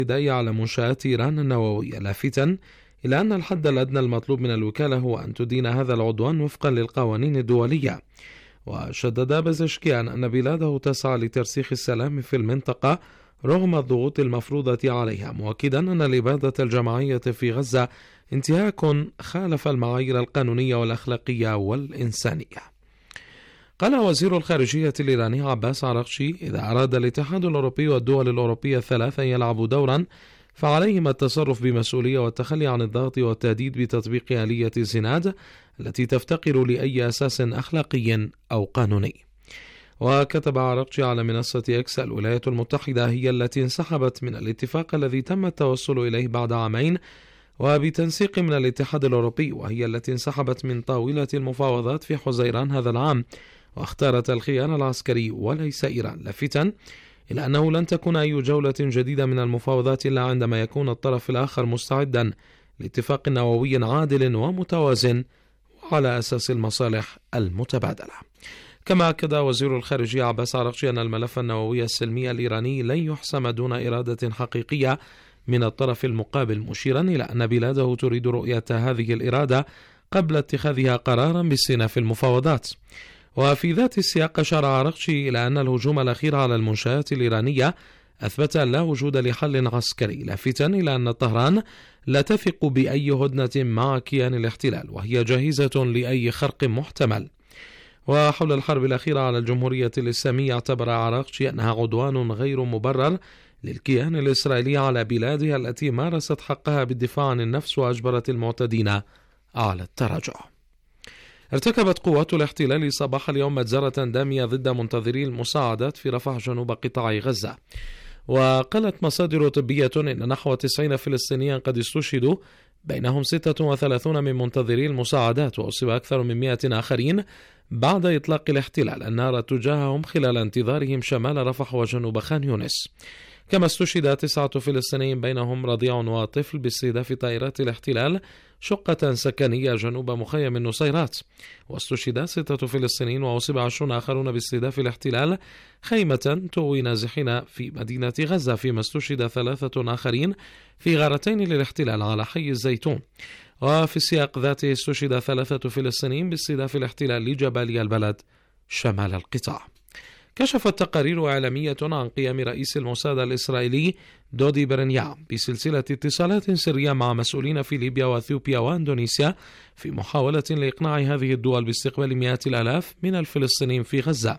على منشآت إيران النووية، لافتاً إلى أن الحد الأدنى المطلوب من الوكالة هو أن تدين هذا العدوان وفقا للقوانين الدولية. وشدد بزشكيان أن بلاده تسعى لترسيخ السلام في المنطقة رغم الضغوط المفروضة عليها، مؤكدا أن الإبادة الجماعية في غزة انتهاك خالف المعايير القانونية والأخلاقية والإنسانية. قال وزير الخارجية الإيراني عباس عراقشي: إذا أراد الاتحاد الأوروبي والدول الأوروبية الثلاث أن يلعبوا دورا فعليهم التصرف بمسؤولية والتخلي عن الضغط والتهديد بتطبيق آلية الزناد التي تفتقر لأي أساس أخلاقي أو قانوني. وكتب عراقشي على منصة إكس: الولايات المتحدة هي التي انسحبت من الاتفاق الذي تم التوصل إليه بعد عامين وبتنسيق من الاتحاد الأوروبي، وهي التي انسحبت من طاولة المفاوضات في حزيران هذا العام واختارت الخيار العسكري وليس إيران، لافتا إلى أنه لن تكون أي جولة جديدة من المفاوضات إلا عندما يكون الطرف الآخر مستعدا لاتفاق نووي عادل ومتوازن وعلى أساس المصالح المتبادلة. كما أكد وزير الخارجية عباس عراقشي أن الملف النووي السلمي الإيراني لن يحسم دون إرادة حقيقية من الطرف المقابل، مشيرا إلى أن بلاده تريد رؤية هذه الإرادة قبل اتخاذها قرارا باستئناف المفاوضات. وفي ذات السياق أشار عراقشي إلى أن الهجوم الأخير على المنشآت الإيرانية أثبت أن لا وجود لحل عسكري، لافتا إلى أن طهران لا تثق بأي هدنة مع كيان الاحتلال وهي جاهزة لأي خرق محتمل. وحول الحرب الأخيرة على الجمهورية الإسلامية اعتبر عراقشي أنها عدوان غير مبرر للكيان الإسرائيلي على بلادها التي مارست حقها بالدفاع عن النفس وأجبرت المعتدين على التراجع. ارتكبت قوات الاحتلال صباح اليوم مجزرة دامية ضد منتظري المساعدات في رفح جنوب قطاع غزة. وقالت مصادر طبية إن نحو 90 فلسطينيا قد استشهدوا، بينهم 36 من منتظري المساعدات، وأصيب أكثر من 100 آخرين بعد إطلاق الاحتلال النار تجاههم خلال انتظارهم شمال رفح وجنوب خان يونس. كما استشهد 9 فلسطينيين بينهم رضيع وطفل باستهداف طائرات الاحتلال شقة سكنية جنوب مخيم النصيرات، واستشهد 6 فلسطينيين وأصيب 20 آخرون باستهداف الاحتلال خيمة تؤوي نازحين في مدينة غزة، فيما استشهد 3 آخرين في غارتين للاحتلال على حي الزيتون. وفي السياق ذاته استشهد 3 فلسطينيين باستهداف الاحتلال لجباليا البلد شمال القطاع. كشفت تقارير إعلامية عن قيام رئيس الموساد الإسرائيلي دودي برنيا بسلسلة اتصالات سرية مع مسؤولين في ليبيا وأثيوبيا وأندونيسيا في محاولة لإقناع هذه الدول باستقبال مئات الآلاف من الفلسطينيين في غزة.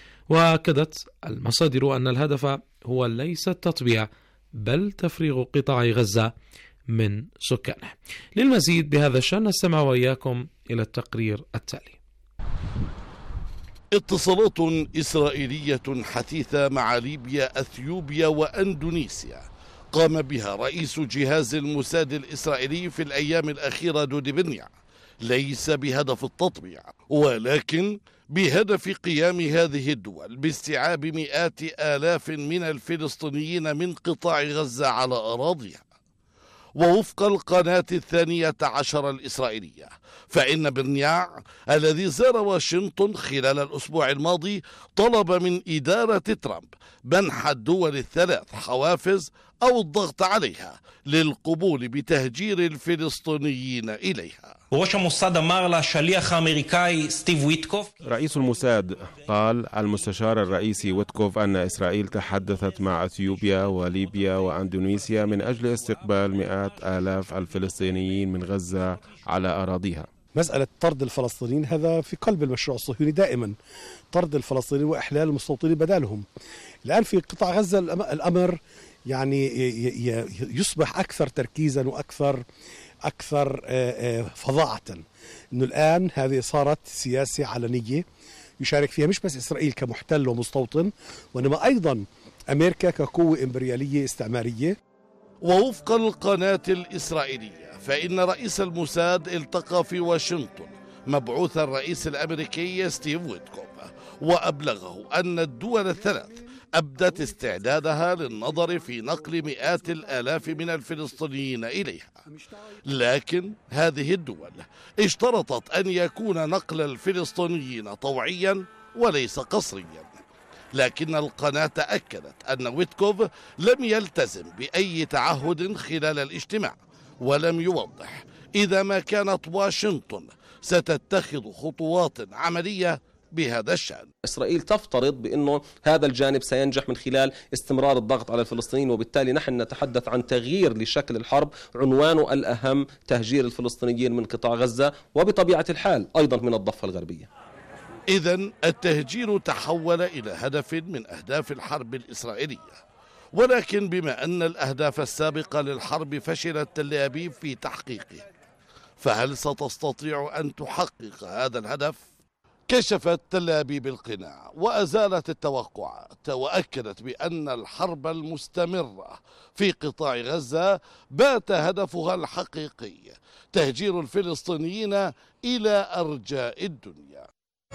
وأكدت المصادر أن الهدف هو ليس التطبيع بل تفريغ قطاع غزة من سكانه. للمزيد بهذا الشأن نستمع وإياكم إلى التقرير التالي. اتصالات إسرائيلية حثيثة مع ليبيا، أثيوبيا وأندونيسيا قام بها رئيس جهاز الموساد الإسرائيلي في الأيام الأخيرة دودي برنيا ليس بهدف التطبيع، ولكن بهدف قيام هذه الدول باستيعاب مئات آلاف من الفلسطينيين من قطاع غزة على أراضيها. ووفق القناة 12 الإسرائيلية فإن برنياع الذي زار واشنطن خلال الأسبوع الماضي طلب من إدارة ترامب منح الدول الثلاث حوافز أو الضغط عليها للقبول بتهجير الفلسطينيين إليها. رئيس الموساد قال المستشار الرئيسي ويتكوف أن إسرائيل تحدثت مع أثيوبيا وليبيا وأندونيسيا من أجل استقبال مئات آلاف الفلسطينيين من غزة على أراضيها. مسألة طرد الفلسطينيين هذا في قلب المشروع الصهيوني دائما، طرد الفلسطينيين وإحلال المستوطنين بدالهم. الآن في قطاع غزة الأمر يعني يصبح أكثر تركيزا وأكثر فظاعة، أنه الآن هذه صارت سياسة علنية يشارك فيها مش بس إسرائيل كمحتل ومستوطن، وإنما أيضا أمريكا كقوة إمبريالية استعمارية. ووفق القناة الإسرائيلية فإن رئيس الموساد التقى في واشنطن مبعوث الرئيس الأمريكي ستيف ويتكوف وأبلغه أن الدول الثلاث أبدت استعدادها للنظر في نقل مئات الآلاف من الفلسطينيين إليها، لكن هذه الدول اشترطت أن يكون نقل الفلسطينيين طوعيا وليس قسريا، لكن القناة أكدت أن ويتكوف لم يلتزم بأي تعهد خلال الاجتماع، ولم يوضح إذا ما كانت واشنطن ستتخذ خطوات عملية بهذا الشأن. إسرائيل تفترض بأنه هذا الجانب سينجح من خلال استمرار الضغط على الفلسطينيين، وبالتالي نحن نتحدث عن تغيير لشكل الحرب عنوانه الأهم تهجير الفلسطينيين من قطاع غزة، وبطبيعة الحال أيضا من الضفة الغربية. إذن التهجير تحول إلى هدف من أهداف الحرب الإسرائيلية، ولكن بما أن الأهداف السابقة للحرب فشلت تل أبيب في تحقيقه، فهل ستستطيع أن تحقق هذا الهدف؟ كشفت تل أبيب القناع وأزالت التوقعات، وأكدت بأن الحرب المستمرة في قطاع غزة بات هدفها الحقيقي تهجير الفلسطينيين إلى أرجاء الدنيا.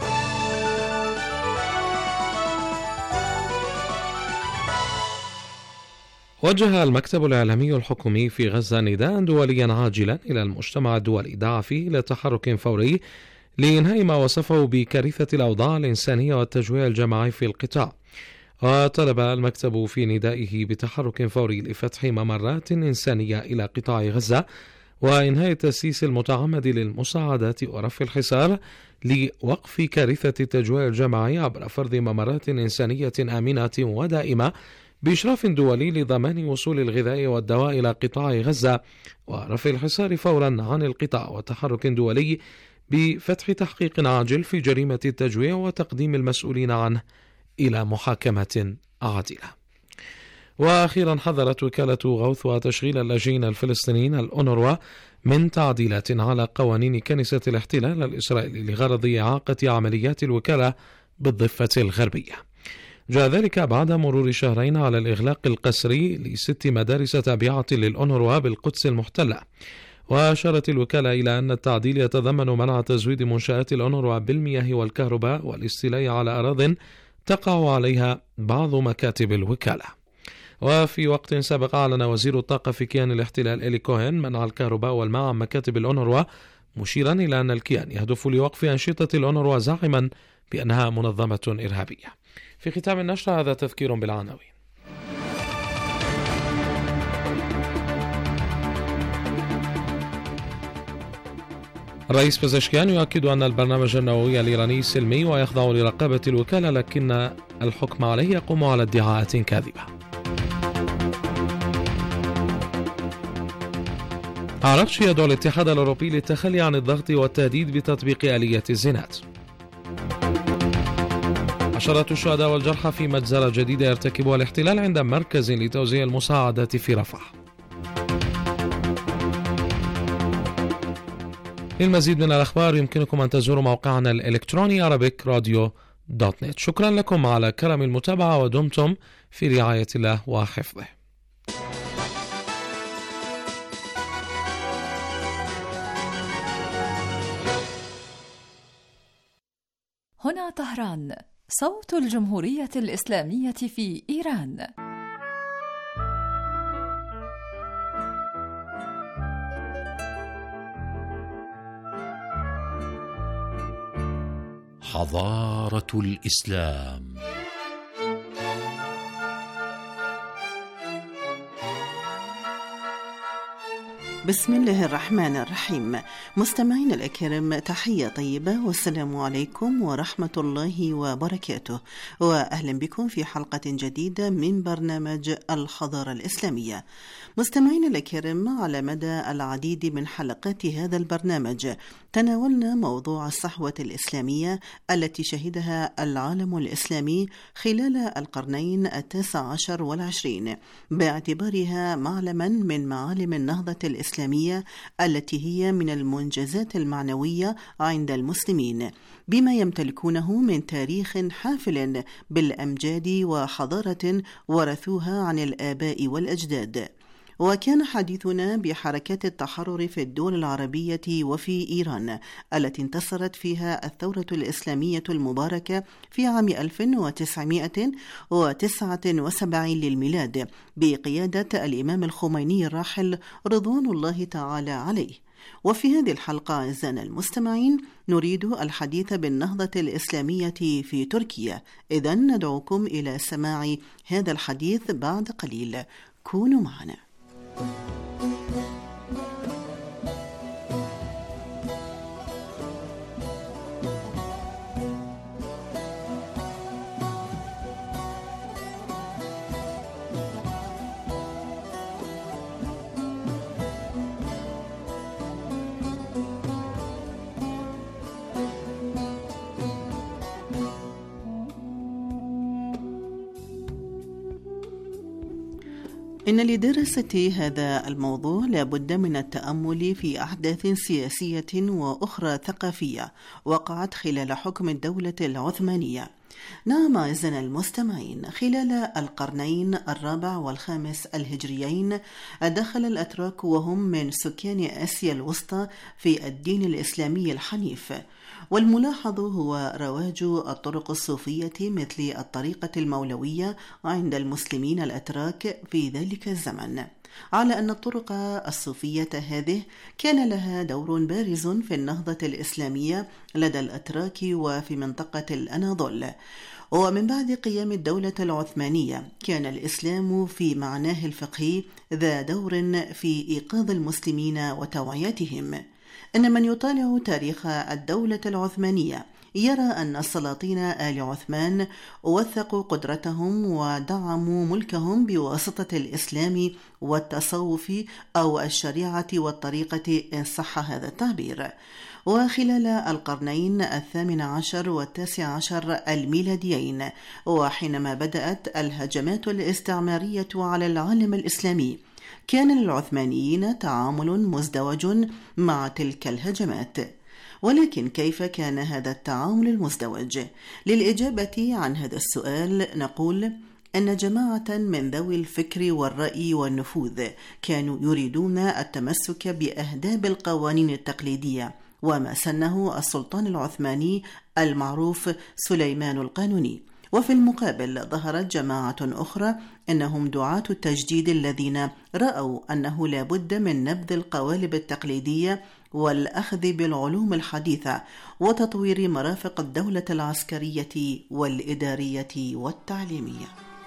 وجه المكتب الإعلامي الحكومي في غزة نداء دوليا عاجلا إلى المجتمع الدولي دعا فيه إلى تحرك فوري لإنهاء ما وصفه بكارثة الأوضاع الإنسانية والتجويع الجماعي في القطاع. وطلب المكتب في ندائه بتحرك فوري لفتح ممرات إنسانية إلى قطاع غزة، وإنهاء التسييس المتعمد للمساعدات ورفع الحصار لوقف كارثة التجويع الجماعي عبر فرض ممرات إنسانية آمنة ودائمة بإشراف دولي لضمان وصول الغذاء والدواء إلى قطاع غزة، ورفع الحصار فورا عن القطاع، وتحرك دولي بفتح تحقيق عاجل في جريمة التجويع وتقديم المسؤولين عنه إلى محاكمة عادلة. وأخيرا حذرت وكالة غوث وتشغيل اللاجئين الفلسطينيين الأونروا من تعديلات على قوانين كنيسة الاحتلال الإسرائيلي لغرض إعاقة عمليات الوكالة بالضفة الغربية. جاء ذلك بعد مرور شهرين على الإغلاق القسري ل6 مدارس تابعة للأونروا بالقدس المحتلة. وأشارت الوكالة إلى أن التعديل يتضمن منع تزويد منشآت الأونروا بالمياه والكهرباء والاستيلاء على أراضٍ تقع عليها بعض مكاتب الوكالة. وفي وقت سابق أعلن وزير الطاقة في كيان الاحتلال إلي كوهن منع الكهرباء والماء عن مكاتب الأونروا، مشيرا إلى أن الكيان يهدف لوقف أنشطة الأونروا زاعما بأنها منظمة إرهابية. في ختام النشرة هذا تذكير بالعناوين. الرئيس بزشكيان يؤكد أن البرنامج النووي الإيراني سلمي ويخضع لرقابة الوكالة، لكن الحكم عليه يقوم على ادعاءات كاذبة. أعربش يدعو الاتحاد الأوروبي للتخلي عن الضغط والتهديد بتطبيق آلية الزنات. عشرات الشهداء والجرحى في مجزرة جديدة يرتكبها الاحتلال عند مركز لتوزيع المساعدات في رفح. للمزيد من الأخبار يمكنكم أن تزوروا موقعنا الإلكتروني arabicradio.net. شكرا لكم على كرم المتابعة، ودمتم في رعاية الله وحفظه. هنا طهران، صوت الجمهورية الإسلامية في إيران. حضارة الإسلام. بسم الله الرحمن الرحيم. مستمعين الأكرام، تحية طيبة والسلام عليكم ورحمة الله وبركاته، وأهلا بكم في حلقة جديدة من برنامج الحضارة الإسلامية. مستمعين الأكرام، على مدى العديد من حلقات هذا البرنامج تناولنا موضوع الصحوة الإسلامية التي شهدها العالم الإسلامي خلال القرنين 19 والعشرين، باعتبارها معلما من معالم النهضة الإسلامية التي هي من المنجزات المعنوية عند المسلمين، بما يمتلكونه من تاريخ حافل بالأمجاد وحضارة ورثوها عن الآباء والأجداد. وكان حديثنا بحركات التحرر في الدول العربية وفي إيران التي انتصرت فيها الثورة الإسلامية المباركة في عام 1979 للميلاد بقيادة الإمام الخميني الراحل رضوان الله تعالى عليه. وفي هذه الحلقة أعزائنا المستمعين نريد الحديث بالنهضة الإسلامية في تركيا، إذن ندعوكم إلى سماع هذا الحديث بعد قليل. كونوا معنا. إن لدراسة هذا الموضوع لابد من التأمل في أحداث سياسية وأخرى ثقافية وقعت خلال حكم الدولة العثمانية. نعم أعزائنا المستمعين، خلال القرنين الرابع والخامس الهجريين دخل الأتراك وهم من سكان آسيا الوسطى في الدين الإسلامي الحنيف، والملاحظ هو رواج الطرق الصوفية مثل الطريقة المولوية عند المسلمين الأتراك في ذلك الزمن، على أن الطرق الصوفية هذه كان لها دور بارز في النهضة الإسلامية لدى الأتراك وفي منطقة الأناضول. ومن بعد قيام الدولة العثمانية كان الإسلام في معناه الفقهي ذا دور في إيقاظ المسلمين وتوعيتهم. إن من يطالع تاريخ الدولة العثمانية يرى أن السلاطين آل عثمان وثقوا قدرتهم ودعموا ملكهم بواسطة الإسلام والتصوف أو الشريعة والطريقة إن صح هذا التعبير. وخلال القرنين 18 و19 الميلاديين، وحينما بدأت الهجمات الاستعمارية على العالم الإسلامي، كان للعثمانيين تعامل مزدوج مع تلك الهجمات. ولكن كيف كان هذا التعامل المزدوج؟ للإجابة عن هذا السؤال نقول أن جماعة من ذوي الفكر والرأي والنفوذ كانوا يريدون التمسك بأهداب القوانين التقليدية وما سنه السلطان العثماني المعروف سليمان القانوني. وفي المقابل ظهرت جماعة أخرى أنهم دعاة التجديد الذين رأوا أنه لا بد من نبذ القوالب التقليدية والأخذ بالعلوم الحديثة وتطوير مرافق الدولة العسكرية والإدارية والتعليمية.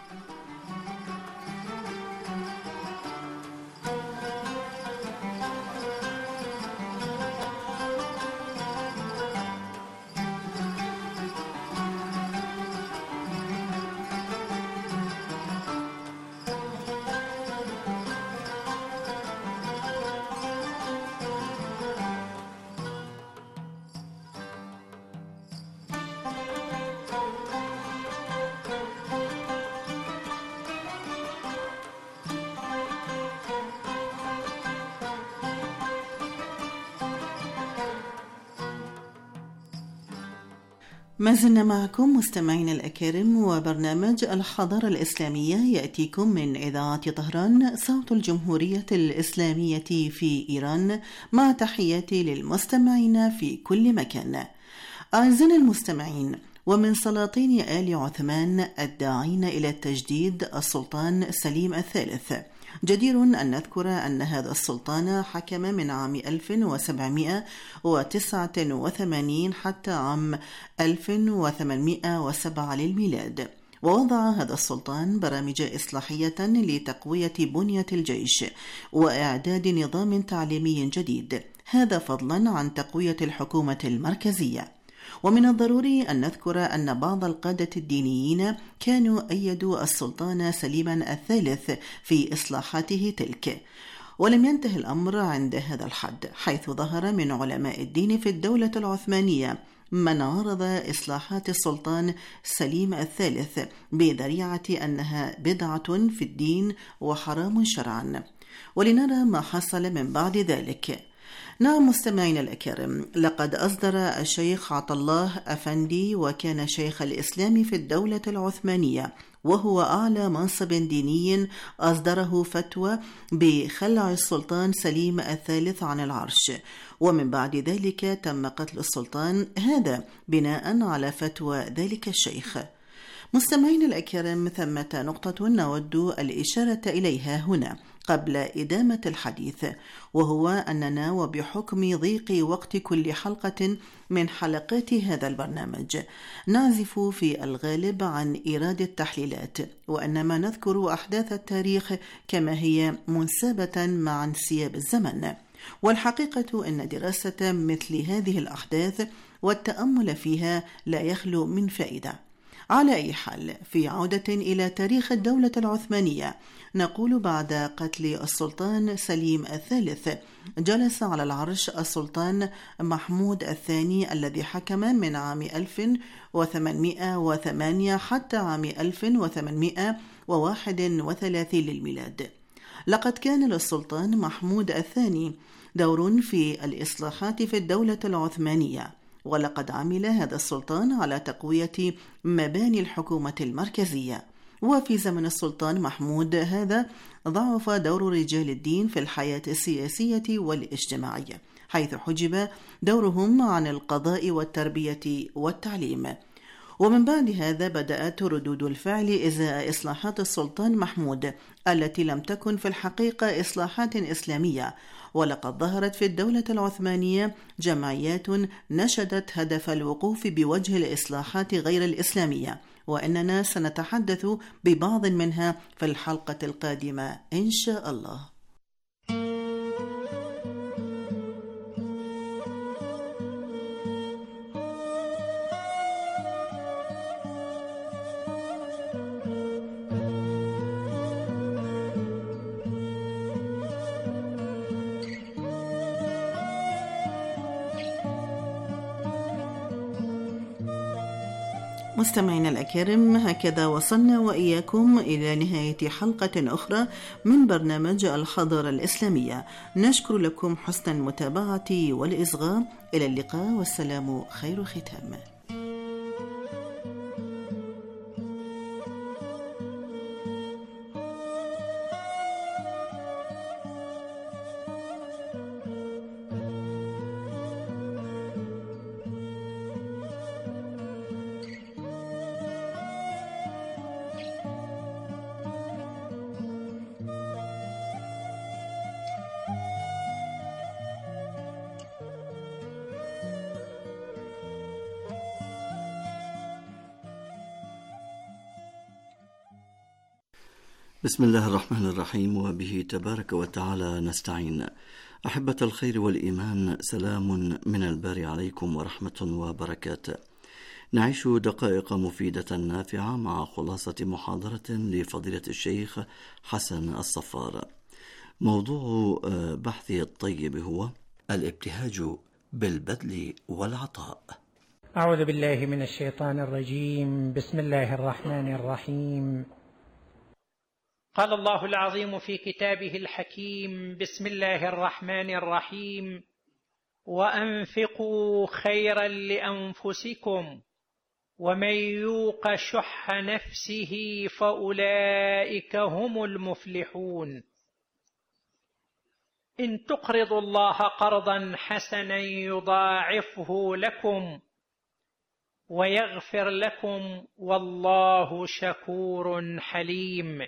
ما زلنا معكم مستمعين الأكارم، وبرنامج الحضارة الإسلامية يأتيكم من إذاعة طهران صوت الجمهورية الإسلامية في إيران، مع تحياتي للمستمعين في كل مكان. أعزائنا المستمعين، ومن سلاطين آل عثمان الداعين إلى التجديد السلطان سليم الثالث. جدير أن نذكر أن هذا السلطان حكم من عام 1789 حتى عام 1807 للميلاد، ووضع هذا السلطان برامج إصلاحية لتقوية بنية الجيش وإعداد نظام تعليمي جديد، هذا فضلا عن تقوية الحكومة المركزية. ومن الضروري أن نذكر أن بعض القادة الدينيين كانوا أيدوا السلطان سليما الثالث في إصلاحاته تلك، ولم ينتهي الأمر عند هذا الحد، حيث ظهر من علماء الدين في الدولة العثمانية من عارض إصلاحات السلطان سليم الثالث بذريعة أنها بدعة في الدين وحرام شرعا. ولنرى ما حصل من بعد ذلك. نعم مستمعين الأكارم، لقد أصدر الشيخ عطالله أفندي، وكان شيخ الإسلام في الدولة العثمانية وهو أعلى منصب ديني، أصدره فتوى بخلع السلطان سليم الثالث عن العرش، ومن بعد ذلك تم قتل السلطان، هذا بناء على فتوى ذلك الشيخ. مستمعين الأكارم، ثمة نقطة نود الإشارة إليها هنا. قبل إدامة الحديث، وهو أننا وبحكم ضيق وقت كل حلقة من حلقات هذا البرنامج نعزف في الغالب عن إيراد التحليلات، وأنما نذكر أحداث التاريخ كما هي منسابة مع انسياب الزمن. والحقيقة أن دراسة مثل هذه الأحداث والتأمل فيها لا يخلو من فائدة. على أي حال، في عودة إلى تاريخ الدولة العثمانية، نقول بعد قتل السلطان سليم الثالث جلس على العرش السلطان محمود الثاني الذي حكم من عام 1808 حتى عام 1831 للميلاد. لقد كان للسلطان محمود الثاني دور في الإصلاحات في الدولة العثمانية، ولقد عمل هذا السلطان على تقوية مباني الحكومة المركزية. وفي زمن السلطان محمود هذا ضعف دور رجال الدين في الحياة السياسية والاجتماعية، حيث حجب دورهم عن القضاء والتربية والتعليم. ومن بعد هذا بدأت ردود الفعل إزاء إصلاحات السلطان محمود التي لم تكن في الحقيقة إصلاحات إسلامية، ولقد ظهرت في الدولة العثمانية جمعيات نشدت هدف الوقوف بوجه الإصلاحات غير الإسلامية، وإننا سنتحدث ببعض منها في الحلقة القادمة إن شاء الله. مستمعينا الأكارم، هكذا وصلنا وإياكم إلى نهاية حلقة أخرى من برنامج الحضارة الإسلامية. نشكر لكم حسن المتابعة والإصغاء. إلى اللقاء والسلام خير ختام. بسم الله الرحمن الرحيم، وبه تبارك وتعالى نستعين. أحبة الخير والإيمان، سلام من الباري عليكم ورحمة وبركاته. نعيش دقائق مفيدة نافعة مع خلاصة محاضرة لفضيلة الشيخ حسن الصفار. موضوع بحثه الطيب هو الابتهاج بالبذل والعطاء. أعوذ بالله من الشيطان الرجيم. بسم الله الرحمن الرحيم. قال الله العظيم في كتابه الحكيم: بسم الله الرحمن الرحيم: وأنفقوا خيرا لأنفسكم ومن يوق شح نفسه فأولئك هم المفلحون. إن تقرضوا الله قرضا حسنا يضاعفه لكم ويغفر لكم والله شكور حليم.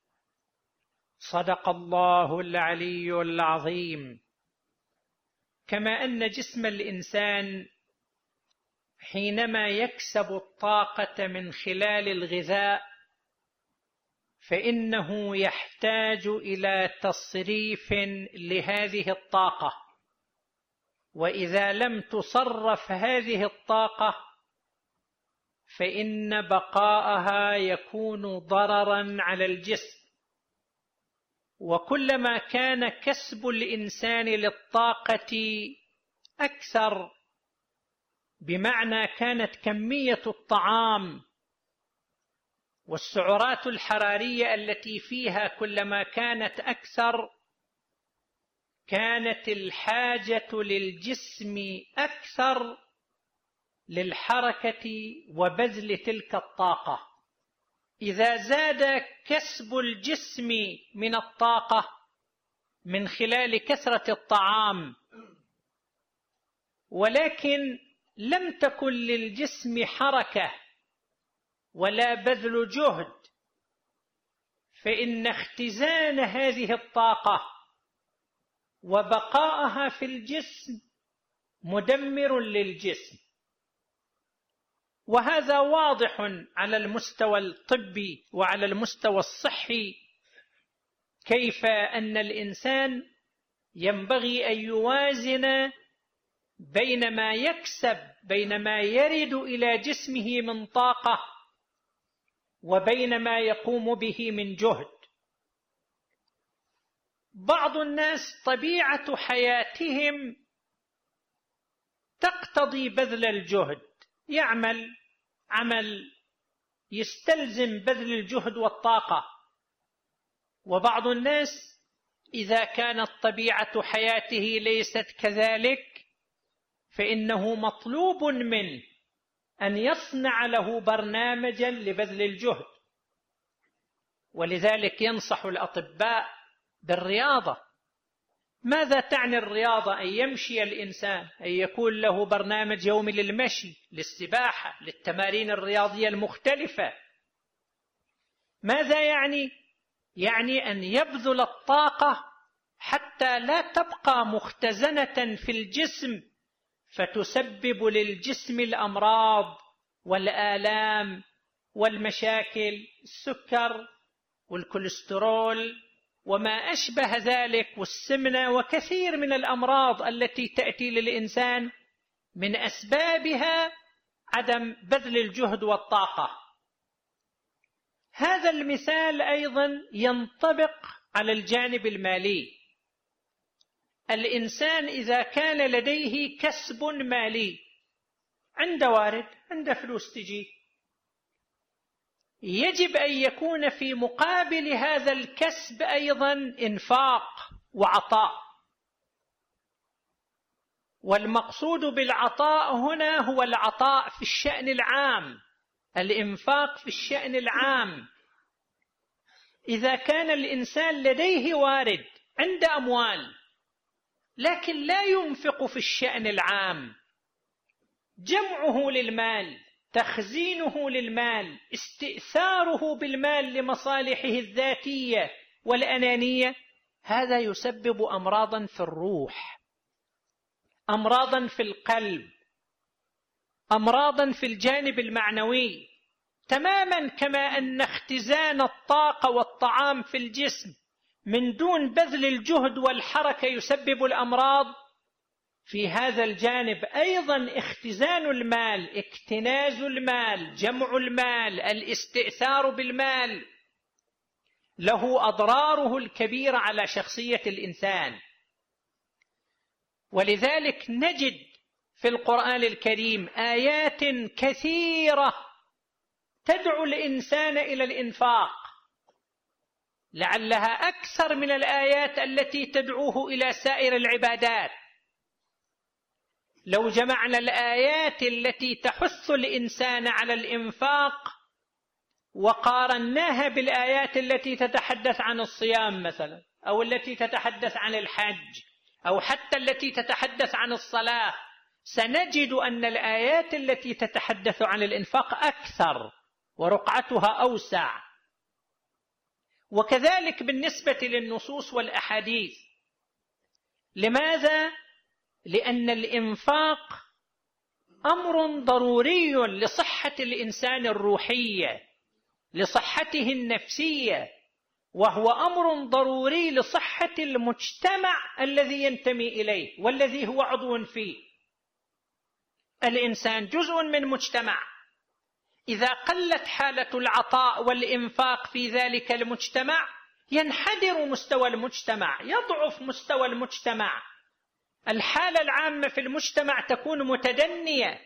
صدق الله العلي العظيم. كما أن جسم الإنسان حينما يكسب الطاقة من خلال الغذاء فإنه يحتاج إلى تصريف لهذه الطاقة، وإذا لم تصرف هذه الطاقة فإن بقاءها يكون ضررا على الجسم. وكلما كان كسب الإنسان للطاقة أكثر، بمعنى كانت كمية الطعام والسعرات الحرارية التي فيها كلما كانت أكثر، كانت الحاجة للجسم أكثر للحركة وبذل تلك الطاقة. إذا زاد كسب الجسم من الطاقة من خلال كثرة الطعام، ولكن لم تكن للجسم حركة ولا بذل جهد، فإن اختزان هذه الطاقة وبقاءها في الجسم مدمر للجسم، وهذا واضح على المستوى الطبي وعلى المستوى الصحي، كيف أن الإنسان ينبغي أن يوازن بين ما يكسب، بين ما يرد إلى جسمه من طاقة، وبين ما يقوم به من جهد. بعض الناس طبيعة حياتهم تقتضي بذل الجهد، يعمل عمل يستلزم بذل الجهد والطاقة، وبعض الناس إذا كانت طبيعة حياته ليست كذلك فإنه مطلوب منه أن يصنع له برنامجا لبذل الجهد. ولذلك ينصح الأطباء بالرياضة. ماذا تعني الرياضة؟ أن يمشي الإنسان، أن يكون له برنامج يومي للمشي، للسباحة، للتمارين الرياضية المختلفة. ماذا يعني؟ يعني أن يبذل الطاقة حتى لا تبقى مختزنة في الجسم فتسبب للجسم الأمراض والآلام والمشاكل، السكر والكوليسترول وما أشبه ذلك، والسمنة، وكثير من الأمراض التي تأتي للإنسان من أسبابها عدم بذل الجهد والطاقة. هذا المثال أيضا ينطبق على الجانب المالي. الإنسان إذا كان لديه كسب مالي، عنده وارد، عنده فلوس تجي، يجب أن يكون في مقابل هذا الكسب أيضا إنفاق وعطاء. والمقصود بالعطاء هنا هو العطاء في الشأن العام، الإنفاق في الشأن العام. إذا كان الإنسان لديه وارد، عنده أموال، لكن لا ينفق في الشأن العام، جمعه للمال، تخزينه للمال، استئثاره بالمال لمصالحه الذاتية والأنانية، هذا يسبب أمراضا في الروح، أمراضا في القلب، أمراضا في الجانب المعنوي، تماما كما أن اختزان الطاقة والطعام في الجسم من دون بذل الجهد والحركة يسبب الأمراض. في هذا الجانب أيضا اختزان المال، اكتناز المال، جمع المال، الاستئثار بالمال له أضراره الكبيرة على شخصية الإنسان. ولذلك نجد في القرآن الكريم آيات كثيرة تدعو الإنسان إلى الإنفاق، لعلها أكثر من الآيات التي تدعوه إلى سائر العبادات. لو جمعنا الآيات التي تحث الإنسان على الإنفاق وقارناها بالآيات التي تتحدث عن الصيام مثلا، أو التي تتحدث عن الحج، أو حتى التي تتحدث عن الصلاة، سنجد أن الآيات التي تتحدث عن الإنفاق أكثر ورقعتها أوسع. وكذلك بالنسبة للنصوص والأحاديث. لماذا؟ لأن الإنفاق أمر ضروري لصحة الإنسان الروحية، لصحته النفسية، وهو أمر ضروري لصحة المجتمع الذي ينتمي إليه والذي هو عضو فيه. الإنسان جزء من مجتمع، إذا قلت حالة العطاء والإنفاق في ذلك المجتمع ينحدر مستوى المجتمع، يضعف مستوى المجتمع، الحالة العامة في المجتمع تكون متدنية.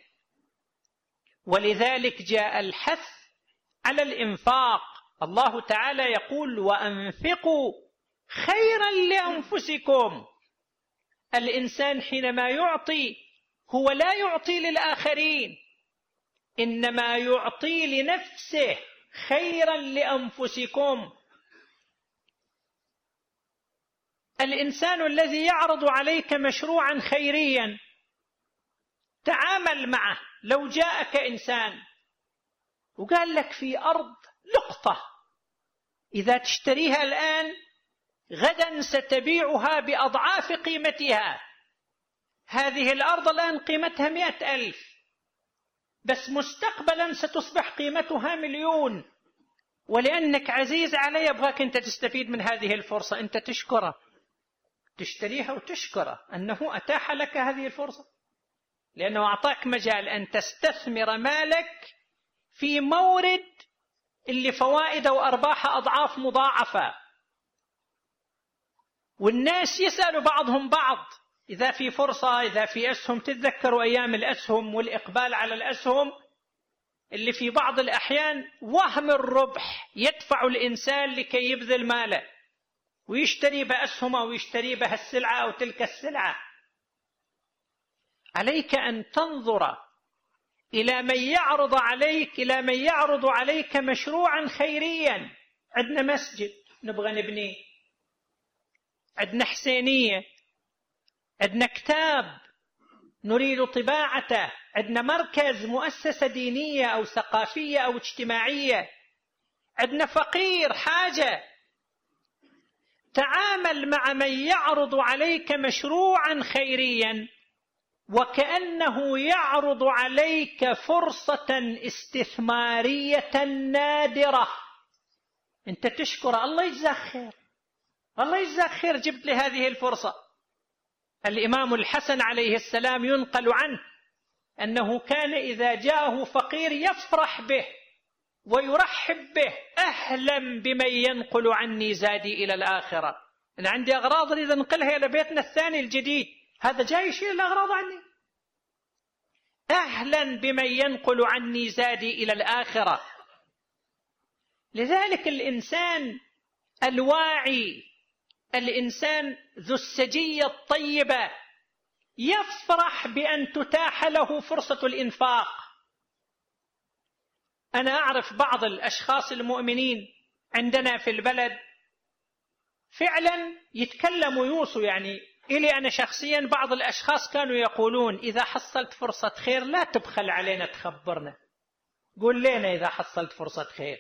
ولذلك جاء الحث على الإنفاق. الله تعالى يقول: وأنفقوا خيرا لأنفسكم. الإنسان حينما يعطي هو لا يعطي للآخرين، إنما يعطي لنفسه، خيرا لأنفسكم. الإنسان الذي يعرض عليك مشروعا خيريا تعامل معه. لو جاءك إنسان وقال لك في أرض لقطة إذا تشتريها الآن غدا ستبيعها بأضعاف قيمتها. هذه الأرض الآن قيمتها 100,000، بس مستقبلا ستصبح قيمتها 1,000,000. ولأنك عزيز علي أبغاك أنت تستفيد من هذه الفرصة، أنت تشكره، تشتريها وتشكره أنه أتاح لك هذه الفرصة، لأنه أعطاك مجال أن تستثمر مالك في مورد اللي فوائده وأرباح أضعاف مضاعفة. والناس يسألوا بعضهم بعض إذا في فرصة، إذا في أسهم. تتذكروا أيام الأسهم والإقبال على الأسهم اللي في بعض الأحيان وهم الربح يدفع الإنسان لكي يبذل ماله ويشتري بأسهم أو يشتري بها السلعة أو تلك السلعة. عليك أن تنظر إلى من يعرض عليك مشروعا خيريا. عندنا مسجد نبغى نبنيه، عندنا حسينية، عندنا كتاب نريد طباعته، عندنا مركز، مؤسسة دينية أو ثقافية أو اجتماعية، عندنا فقير حاجة. تعامل مع من يعرض عليك مشروعا خيريا وكأنه يعرض عليك فرصة استثمارية نادرة. أنت تشكر الله يجزاك خير، الله يجزاك خير، جبت لي هذه الفرصة. الإمام الحسن عليه السلام ينقل عنه أنه كان إذا جاءه فقير يفرح به ويرحب به: أهلا بمن ينقل عني زادي إلى الآخرة. أنا عندي أغراض أريد أنقلها إلى بيتنا الثاني الجديد، هذا جاي يشيل الأغراض عني. أهلا بمن ينقل عني زادي إلى الآخرة. لذلك الإنسان الواعي، الإنسان ذو السجية الطيبة، يفرح بأن تتاح له فرصة الإنفاق. أنا أعرف بعض الأشخاص المؤمنين عندنا في البلد فعلا يتكلموا يوصوا، يعني إلي أنا شخصيا بعض الأشخاص كانوا يقولون: إذا حصلت فرصة خير لا تبخل علينا، تخبرنا، قول لنا إذا حصلت فرصة خير.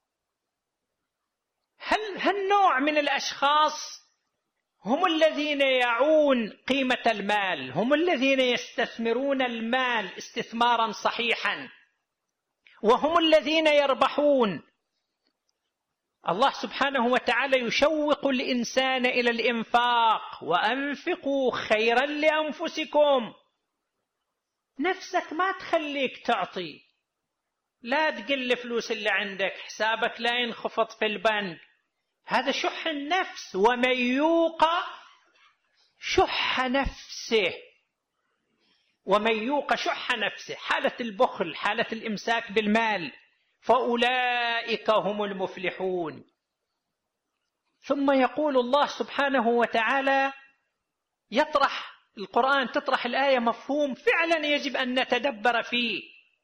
هالنوع من الأشخاص هم الذين يعون قيمة المال، هم الذين يستثمرون المال استثمارا صحيحا، وهم الذين يربحون. الله سبحانه وتعالى يشوق الإنسان إلى الإنفاق: وأنفقوا خيرا لأنفسكم. نفسك ما تخليك تعطي، لا تقل فلوس اللي عندك، حسابك لا ينخفض في البنك، هذا شح النفس. ومن يوق شح نفسه، ومن يوق شح نفسه، حالة البخل، حالة الإمساك بالمال، فأولئك هم المفلحون. ثم يقول الله سبحانه وتعالى، القرآن تطرح الآية مفهوم فعلا يجب أن نتدبر فيه.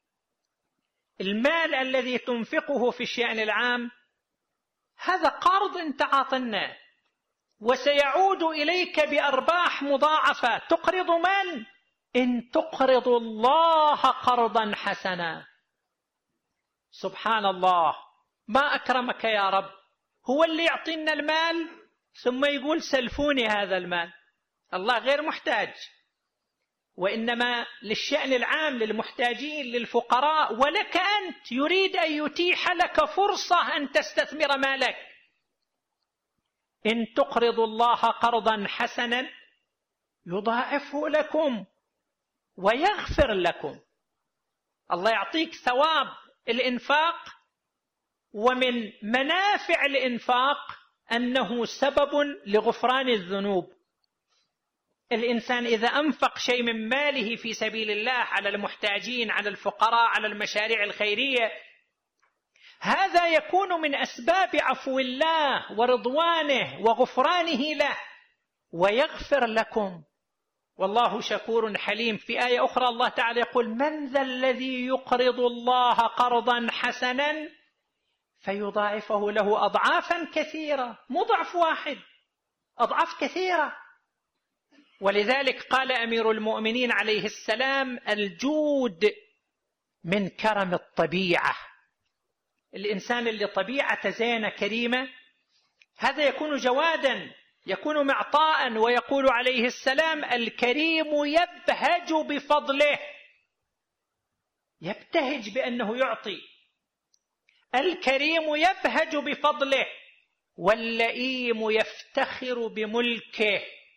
المال الذي تنفقه في الشأن العام هذا قرض انت عاطناه، وسيعود إليك بأرباح مضاعفة. تقرض من؟ إن تقرض الله قرضا حسنا. سبحان الله، ما أكرمك يا رب، هو اللي يعطينا المال ثم يقول سلفوني هذا المال. الله غير محتاج، وإنما للشأن العام، للمحتاجين، للفقراء، ولك أنت يريد أن يتيح لك فرصة أن تستثمر مالك. إن تقرضوا الله قرضا حسنا يضاعفه لكم ويغفر لكم. الله يعطيك ثواب الإنفاق، ومن منافع الإنفاق أنه سبب لغفران الذنوب. الإنسان إذا أنفق شيء من ماله في سبيل الله على المحتاجين، على الفقراء، على المشاريع الخيرية، هذا يكون من أسباب عفو الله ورضوانه وغفرانه له، ويغفر لكم والله شكور حليم. في آية أخرى الله تعالى يقول: من ذا الذي يقرض الله قرضا حسنا فيضاعفه له أضعافا كثيرة. مو ضعف واحد، أضعاف كثيرة. ولذلك قال أمير المؤمنين عليه السلام: الجود من كرم الطبيعة. الإنسان اللي طبيعته زينة كريمة هذا يكون جوادا، يكون معطاء. ويقول عليه السلام: الكريم يبهج بفضله، يبتهج بأنه يعطي. الكريم يبهج بفضله، واللئيم يفتخر بملكه.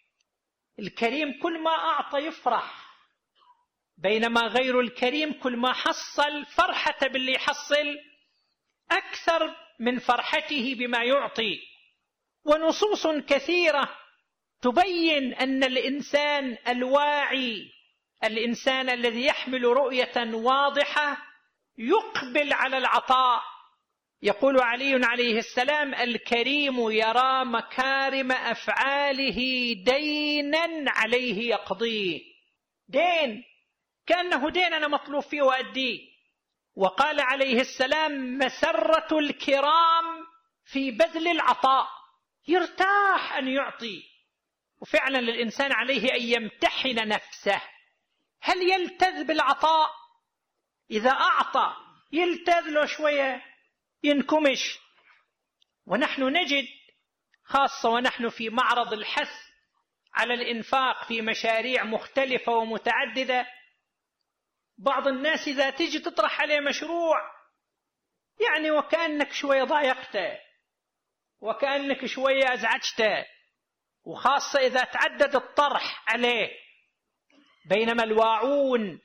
الكريم كل ما أعطى يفرح، بينما غير الكريم كل ما حصل فرحة باللي يحصل أكثر من فرحته بما يعطي. ونصوص كثيرة تبين أن الإنسان الواعي، الإنسان الذي يحمل رؤية واضحة، يقبل على العطاء. يقول علي عليه السلام: الكريم يرى مكارم أفعاله دينا عليه يقضيه. دين، كأنه دين أنا مطلوب فيه وأديه. وقال عليه السلام: مسرة الكرام في بذل العطاء، يرتاح أن يعطي. وفعلا الإنسان عليه أن يمتحن نفسه، هل يلتذ بالعطاء؟ إذا أعطى يلتذ له شوية ينكمش. ونحن نجد خاصة ونحن في معرض الحث على الإنفاق في مشاريع مختلفة ومتعددة، بعض الناس إذا تيجي تطرح عليه مشروع يعني وكأنك شوية ضايقته، وكأنك شوية أزعجته، وخاصة إذا تعدد الطرح عليه. بينما الواعون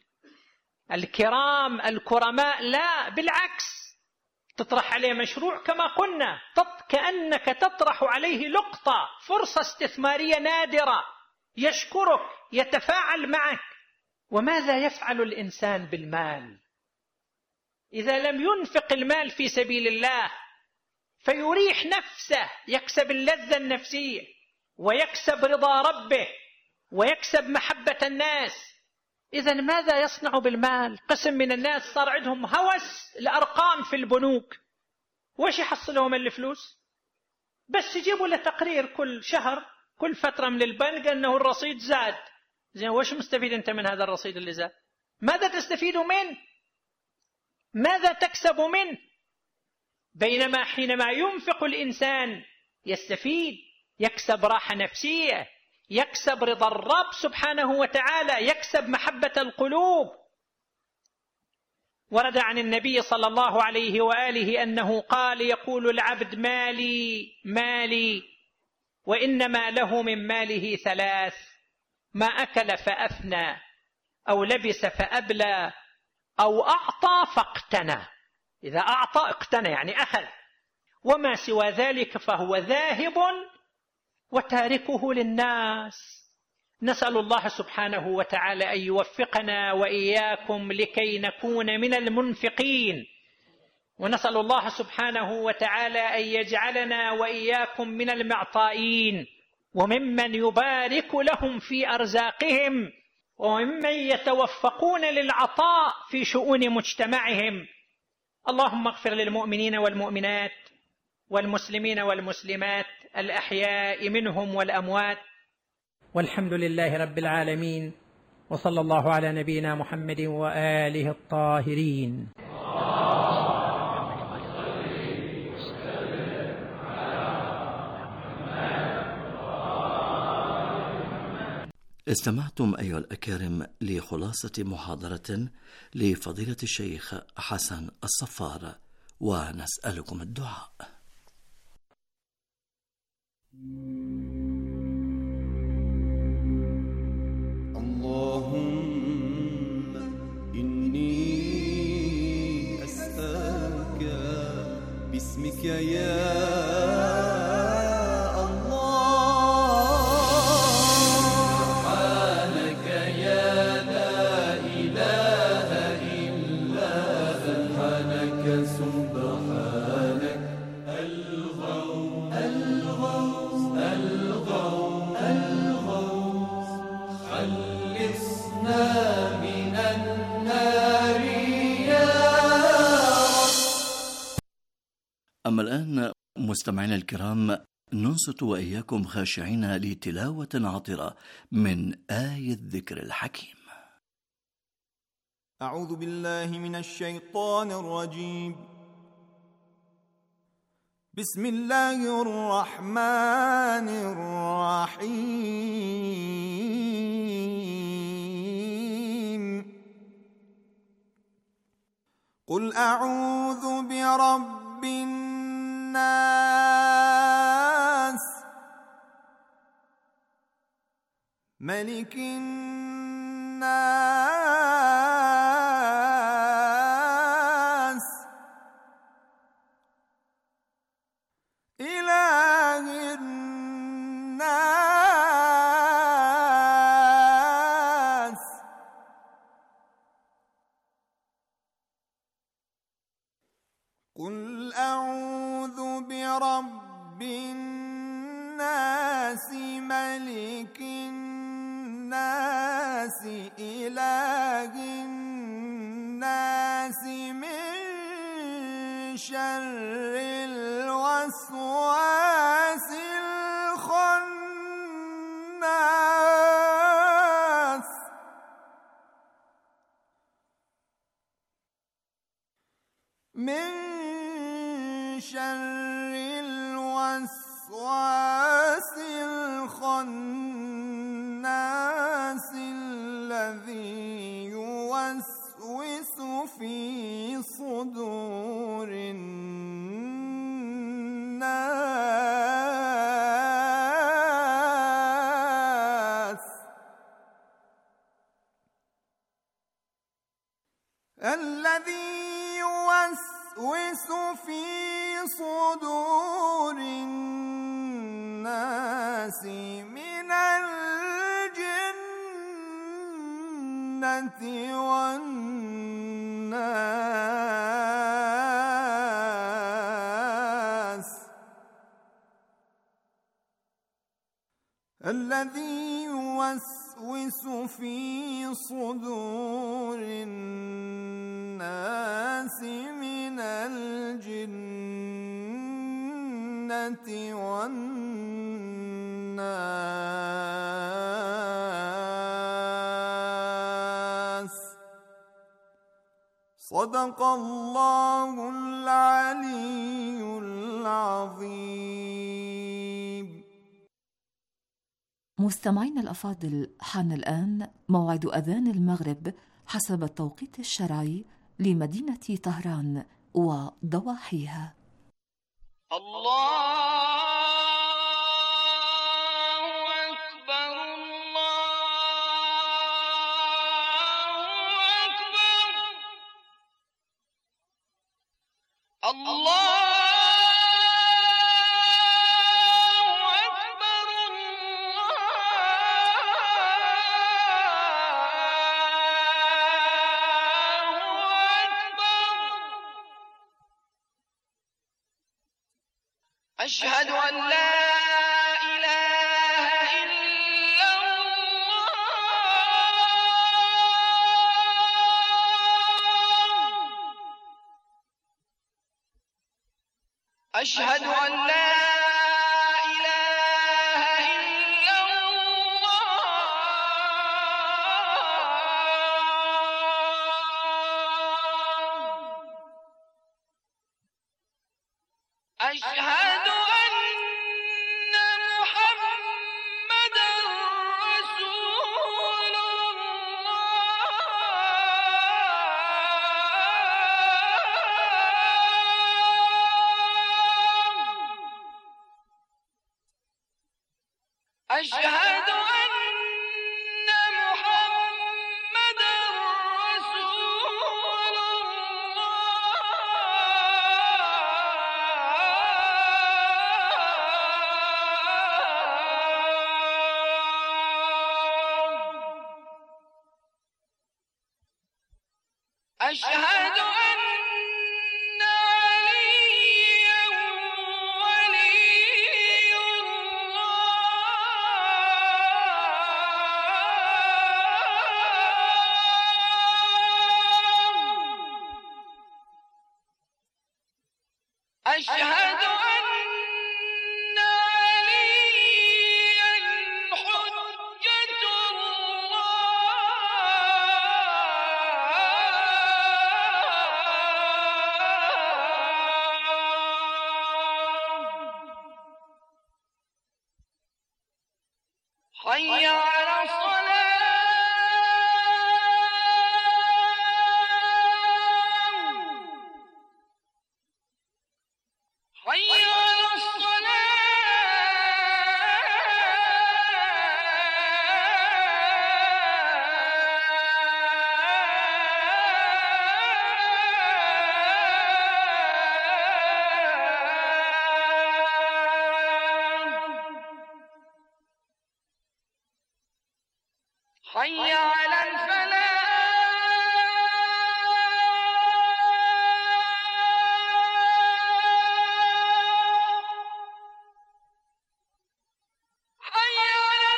الكرام الكرماء لا، بالعكس، تطرح عليه مشروع كما قلنا كأنك تطرح عليه لقطة، فرصة استثمارية نادرة، يشكرك، يتفاعل معك. وماذا يفعل الإنسان بالمال إذا لم ينفق المال في سبيل الله فيريح نفسه، يكسب اللذة النفسية، ويكسب رضا ربه، ويكسب محبة الناس؟ إذن ماذا يصنع بالمال؟ قسم من الناس صار عندهم هوس الأرقام في البنوك. وش يحصلوا من الفلوس؟ بس يجيبوا له تقرير كل شهر، كل فترة من البنك أنه الرصيد زاد. زين، وش مستفيد أنت من هذا الرصيد اللي زاد؟ ماذا تستفيد منه؟ ماذا تكسب منه؟ بينما حينما ينفق الإنسان يستفيد، يكسب راحة نفسية، يكسب رضا الرب سبحانه وتعالى، يكسب محبة القلوب. ورد عن النبي صلى الله عليه وآله أنه قال: يقول العبد مالي مالي، وإنما له من ماله ثلاث: ما أكل فأفنى، أو لبس فأبلى، أو أعطى فاقتنى. إذا أعطى اقتنى يعني أخذ، وما سوى ذلك فهو ذاهب وتاركه للناس. نسأل الله سبحانه وتعالى أن يوفقنا وإياكم لكي نكون من المنفقين، ونسأل الله سبحانه وتعالى أن يجعلنا وإياكم من المعطائين، وممن يبارك لهم في أرزاقهم، وممن يتوفقون للعطاء في شؤون مجتمعهم. اللهم اغفر للمؤمنين والمؤمنات والمسلمين والمسلمات الأحياء منهم والأموات، والحمد لله رب العالمين، وصلى الله على نبينا محمد وآله الطاهرين. استمعتم أيها الأكارم لخلاصة محاضرة لفضيلة الشيخ حسن الصفار، ونسألكم الدعاء. اللهم إني أسألك باسمك يا أما الآن مستمعينا الكرام، ننصت وإياكم خاشعين لتلاوة عطرة من آية الذكر الحكيم. أعوذ بالله من الشيطان الرجيم. بسم الله الرحمن الرحيم قل أعوذ برب الناس ملك الناس إله الناس قل أعوذ برب الناس ملك الناس إله الناس من شر الوسواس الخناس من شر الوسواس الخناس الذي يوسوس في صدور الناس الذي يوسوس في صدور الناس من الجنة والناس الذي يوسوس في صدور الناس من الجنة والناس صدق الله العلي العظيم. مستمعينا الأفاضل، حان الآن موعد أذان المغرب حسب التوقيت الشرعي لمدينة طهران وضواحيها. الله أشهد أن لا إله إلا الله أشهد أن لا إله إلا الله أشهد أشهد أن محمدًا رسول الله أشهد أن عليا ولي الله أشهد أن عليا حجة الله حي على الصلاة حي على حي على الفلاح حي على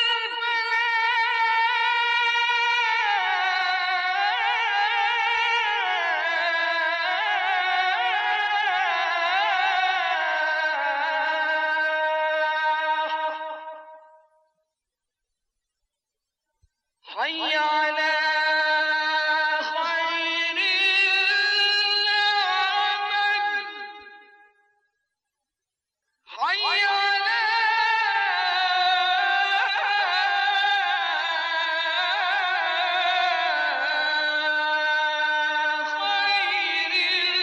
حي على خير العمل حي على خير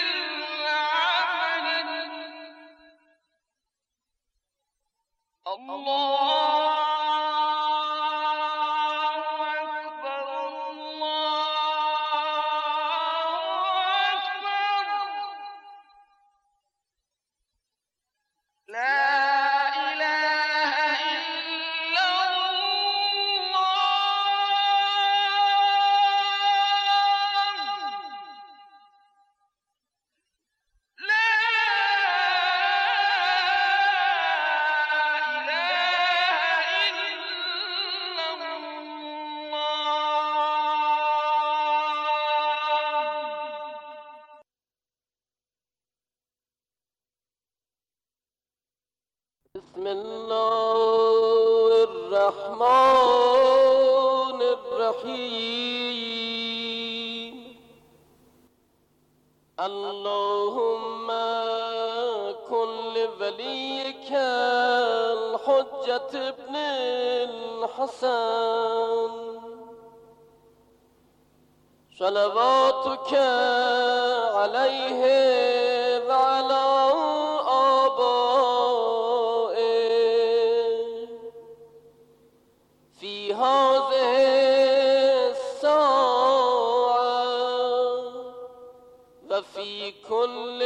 العمل الله بسم الله الرحمن الرحيم اللهم كن لوليك الحجة ابن الحسن صلواتك عليه وعلى هذه الساعة وفي كل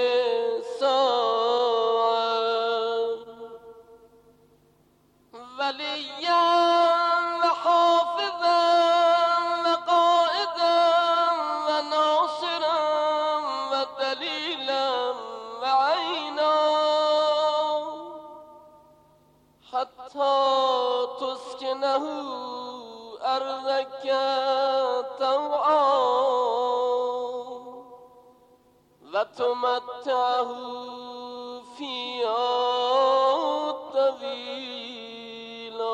ساعة وليا وحافظا وقائدا وناصرا ودليلا وعينا حتى تسكنه أرضك طوعا وتمتعه فيها طويلا.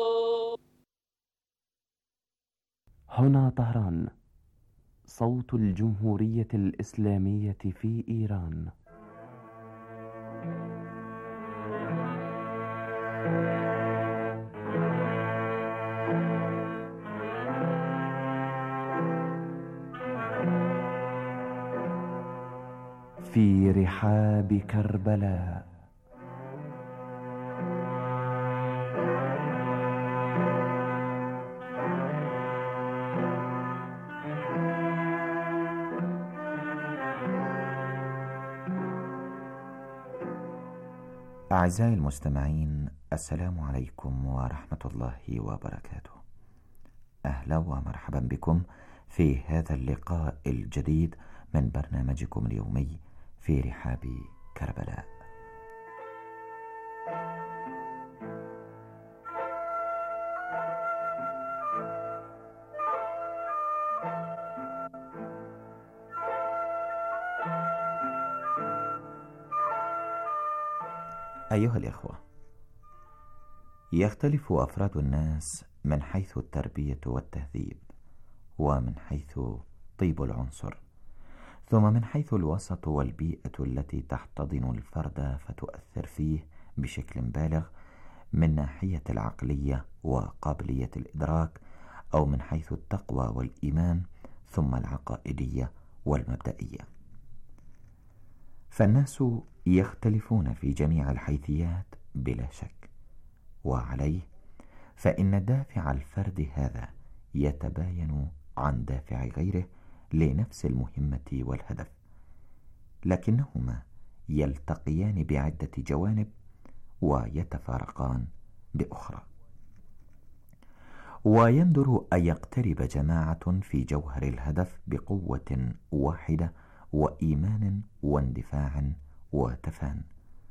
هنا طهران، صوت الجمهورية الإسلامية في إيران. في رحاب كربلاء أعزائي المستمعين، السلام عليكم ورحمة الله وبركاته. أهلا ومرحبا بكم في هذا اللقاء الجديد من برنامجكم اليومي في رحاب كربلاء. أيها الإخوة، يختلف أفراد الناس من حيث التربية والتهذيب، ومن حيث طيب العنصر، ثم من حيث الوسط والبيئة التي تحتضن الفرد فتؤثر فيه بشكل بالغ، من ناحية العقلية وقابلية الإدراك، أو من حيث التقوى والإيمان، ثم العقائدية والمبدئية. فالناس يختلفون في جميع الحيثيات بلا شك، وعليه فإن دافع الفرد هذا يتباين عن دافع غيره لنفس المهمة والهدف، لكنهما يلتقيان بعدة جوانب ويتفارقان بأخرى. ويندر أن يقترب جماعة في جوهر الهدف بقوة واحدة وإيمان واندفاع وتفان.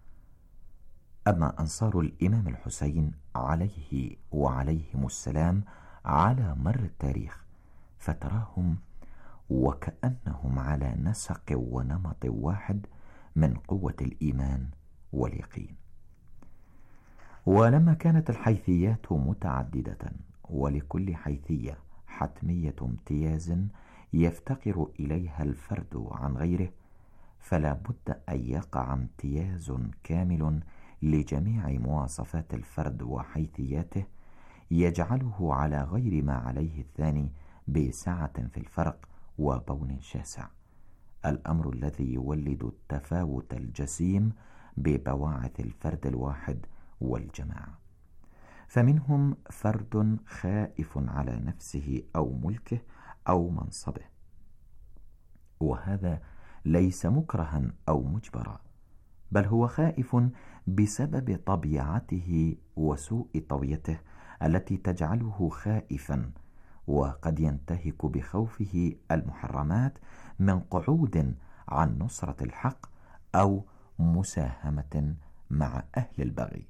أما أنصار الإمام الحسين عليه وعليهم السلام على مر التاريخ فتراهم وكأنهم على نسق ونمط واحد من قوة الإيمان واليقين. ولما كانت الحيثيات متعددة ولكل حيثية حتمية امتياز يفتقر إليها الفرد عن غيره، فلا بد أن يقع امتياز كامل لجميع مواصفات الفرد وحيثياته يجعله على غير ما عليه الثاني بسعة في الفرق وبون شاسع، الأمر الذي يولد التفاوت الجسيم ببواعث الفرد الواحد والجماعة. فمنهم فرد خائف على نفسه أو ملكه أو منصبه، وهذا ليس مكرها أو مجبرا، بل هو خائف بسبب طبيعته وسوء طويته التي تجعله خائفا، وقد ينتهك بخوفه المحرمات من قعود عن نصرة الحق أو مساهمة مع أهل البغي.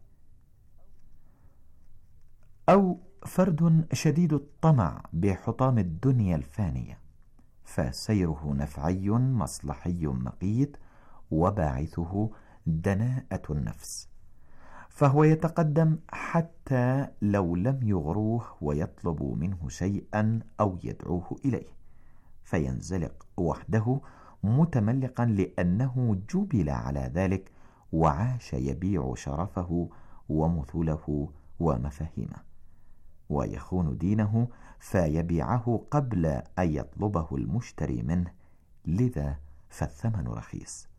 أو فرد شديد الطمع بحطام الدنيا الفانية، فسيره نفعي مصلحي مقيت، وباعثه دناءة النفس، فهو يتقدم حتى لو لم يغروه ويطلب منه شيئا أو يدعوه إليه، فينزلق وحده متملقا لأنه جبل على ذلك، وعاش يبيع شرفه ومثوله ومفاهيمه، ويخون دينه فيبيعه قبل أن يطلبه المشتري منه، لذا فالثمن رخيص.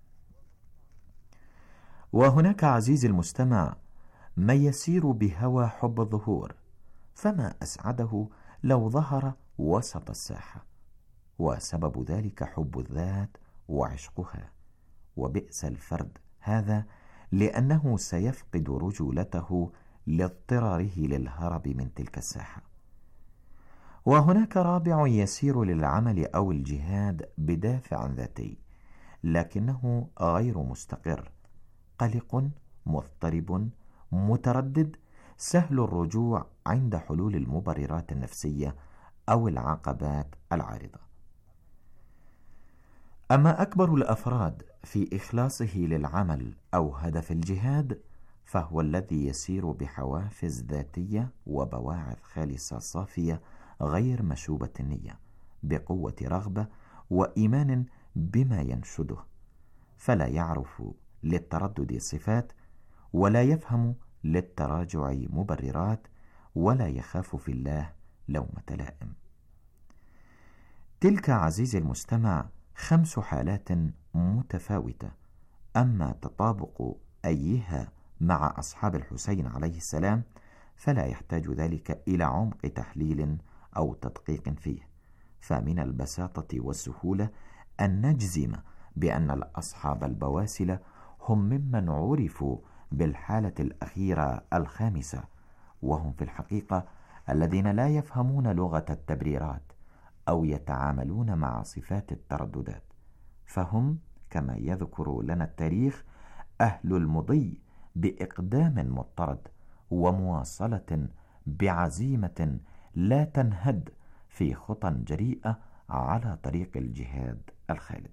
وهناك عزيزي المستمع من يسير بهوى حب الظهور، فما أسعده لو ظهر وسط الساحة، وسبب ذلك حب الذات وعشقها، وبئس الفرد هذا لأنه سيفقد رجولته لاضطراره للهرب من تلك الساحة. وهناك رابع يسير للعمل أو الجهاد بدافع ذاتي، لكنه غير مستقر، قلق مضطرب متردد، سهل الرجوع عند حلول المبررات النفسية أو العقبات العارضة. أما أكبر الأفراد في إخلاصه للعمل أو هدف الجهاد، فهو الذي يسير بحوافز ذاتية وبواعث خالصة صافية غير مشوبة النية، بقوة رغبة وإيمان بما ينشده، فلا يعرف للتردد صفات، ولا يفهم للتراجع مبررات، ولا يخاف في الله لومة لائم. تلك عزيزي المستمع 5 حالات متفاوتة، أما تطابق أيها مع أصحاب الحسين عليه السلام فلا يحتاج ذلك إلى عمق تحليل أو تدقيق فيه، فمن البساطة والسهولة أن نجزم بأن الأصحاب البواسل هم ممن عرفوا بالحالة الأخيرة الخامسة، وهم في الحقيقة الذين لا يفهمون لغة التبريرات أو يتعاملون مع صفات الترددات، فهم كما يذكر لنا التاريخ أهل المضي بإقدام مضطرد ومواصلة بعزيمة لا تنهد في خطى جريئة على طريق الجهاد الخالد.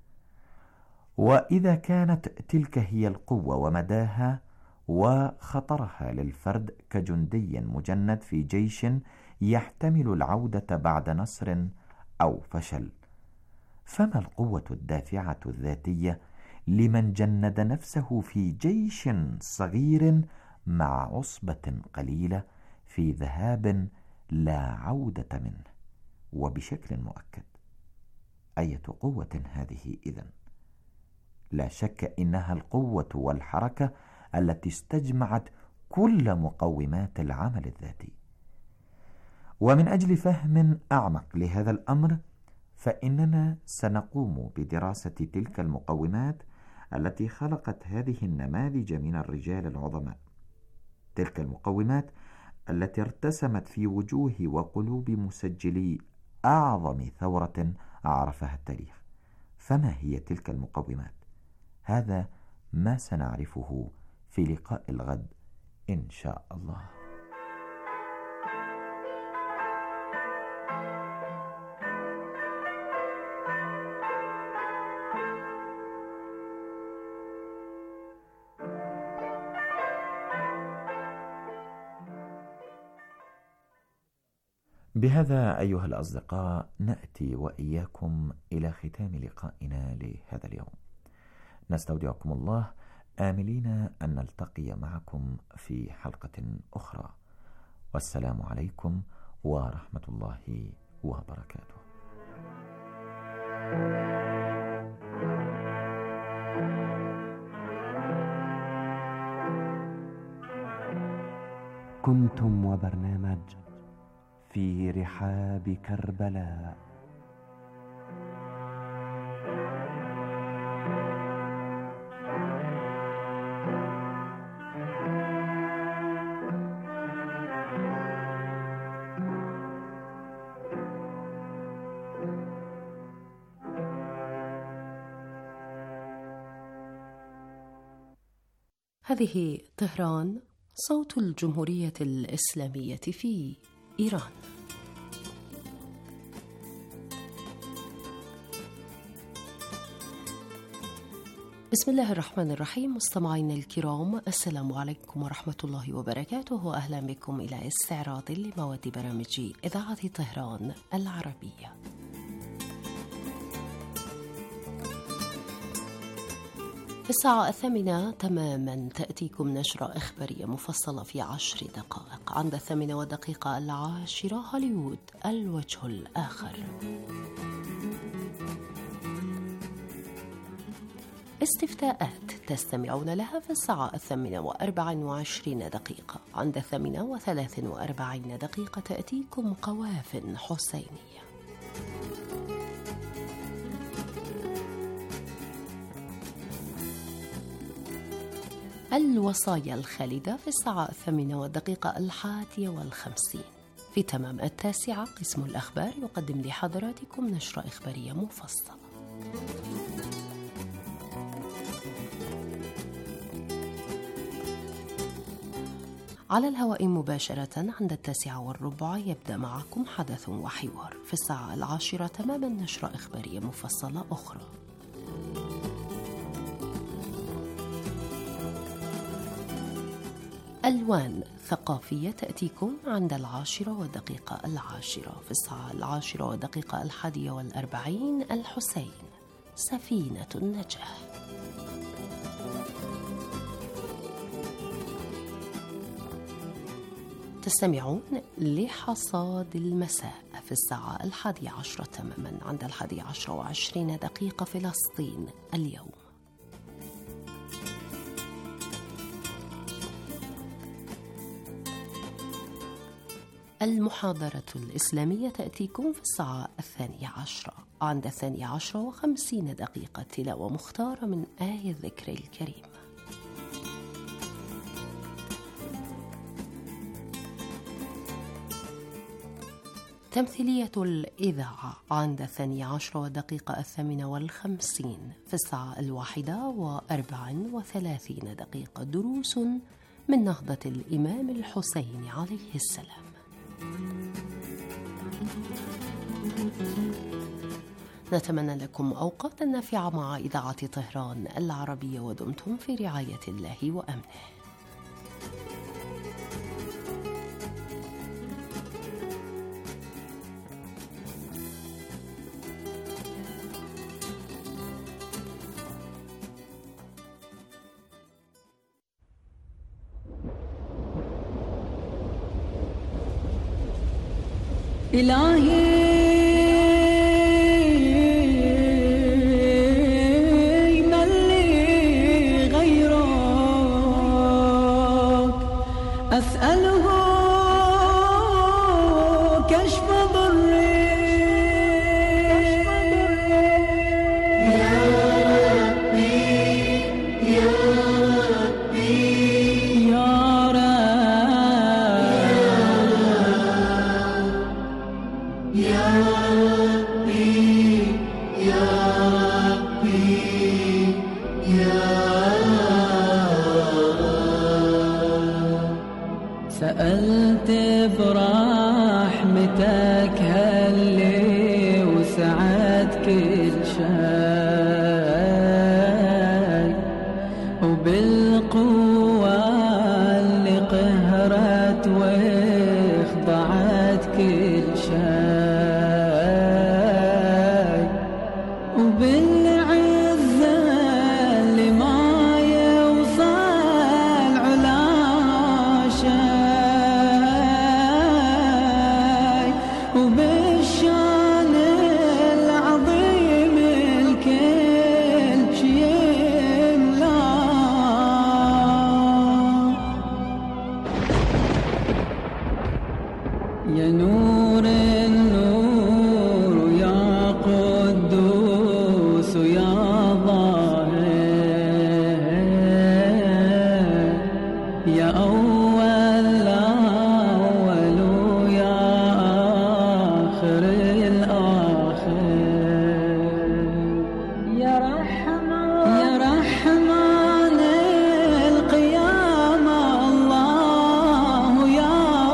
وإذا كانت تلك هي القوة ومداها وخطرها للفرد كجندي مجند في جيش يحتمل العودة بعد نصر أو فشل، فما القوة الدافعة الذاتية لمن جند نفسه في جيش صغير مع عصبة قليلة في ذهاب لا عودة منه وبشكل مؤكد. أية قوة هذه إذن؟ لا شك إنها القوة والحركة التي استجمعت كل مقومات العمل الذاتي. ومن أجل فهم أعمق لهذا الأمر فإننا سنقوم بدراسة تلك المقومات التي خلقت هذه النماذج من الرجال العظماء، تلك المقومات التي ارتسمت في وجوه وقلوب مسجلي أعظم ثورة عرفها التاريخ. فما هي تلك المقومات؟ هذا ما سنعرفه في لقاء الغد إن شاء الله. بهذا أيها الأصدقاء نأتي وإياكم إلى ختام لقائنا لهذا اليوم. نستودعكم الله آملين أن نلتقي معكم في حلقة أخرى، والسلام عليكم ورحمة الله وبركاته. كنتم وبرنامج في رحاب كربلاء. هذه طهران، صوت الجمهورية الإسلامية في إيران. بسم الله الرحمن الرحيم. مستمعينا الكرام، السلام عليكم ورحمة الله وبركاته، وأهلا بكم إلى استعراض لمواد برامج إذاعة طهران العربية. في الساعة 8 تماما تأتيكم نشرة إخبارية مفصلة في 10 دقائق. عند 8:10 هوليوود الوجه الآخر. استفتاءات تستمعون لها في الساعة 8:24 دقيقة. عند 8:43 دقيقة تأتيكم قوافل حسينية. الوصايا الخالدة في الساعة 8:51. في تمام 9 قسم الأخبار يقدم لحضراتكم نشرة إخبارية مفصلة. على الهواء مباشرة عند 9:15 يبدأ معكم حدث وحوار. في الساعة 10 تماما نشرة إخبارية مفصلة أخرى. ألوان ثقافية تأتيكم عند 10:10. في الساعة 10:41 الحسين سفينة النجاة. تستمعون لحصاد المساء في الساعة 11 تماما. عند 11:20 فلسطين اليوم. المحاضرة الإسلامية تأتيكم في الساعة 12. عند 12:50 تلاوة مختارة من آية الذكر الكريم. تمثيلية الإذاعة عند 12:58 في الساعة 1:34 دروس من نهضة الإمام الحسين عليه السلام. نتمنى لكم أوقاتا نافعة مع إذاعة طهران العربية، ودمتم في رعاية الله وأمنه. إلهي من لي غيرك أسأله كشف ضري يا ربي يا ربي يا سألت برحمتك هلي وسعت كل شيء وبالقوة اللي قهرت واخضعت كل شيء وبالعزة اللي ما يوصل علا شيء وبالشان العظيم الكل شي يملا يا نور النور يا قدوس يا ظاهر يا أول الأول ويا آخر الآخر يا رحمن القيامة الله يا